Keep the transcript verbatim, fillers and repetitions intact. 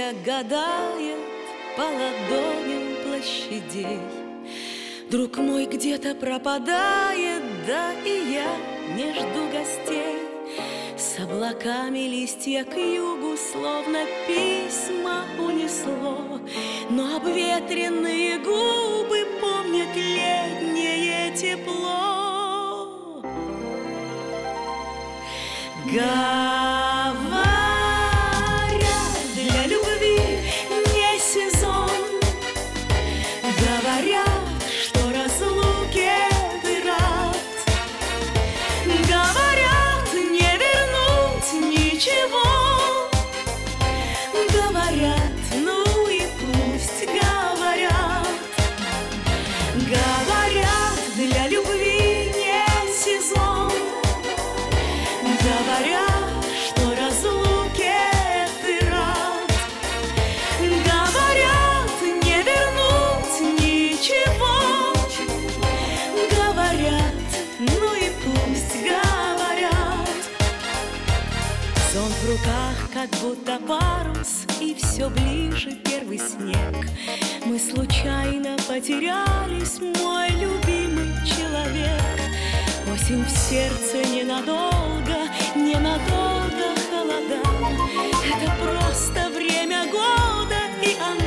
Время гадает по ладоням площадей. Друг мой где-то пропадает, да и я не жду гостей. С облаками листья к югу словно письма унесло, но обветренные губы помнят летнее тепло. Говорят, для любви не сезон. Говорят, что разлуке ты рад. Говорят, не вернуть ничего. Говорят, ну и пусть говорят. Говорят, для любви не сезон. Говорят, что разлуке ты рад. Говорят, не вернуть ничего. Говорят, ну и пусть говорят. Сон в руках, как будто парус, и все ближе первый снег. Мы случайно потерялись, мой любимый человек. Осень в сердце ненадолго, ненадолго холода. Это просто время года, и оно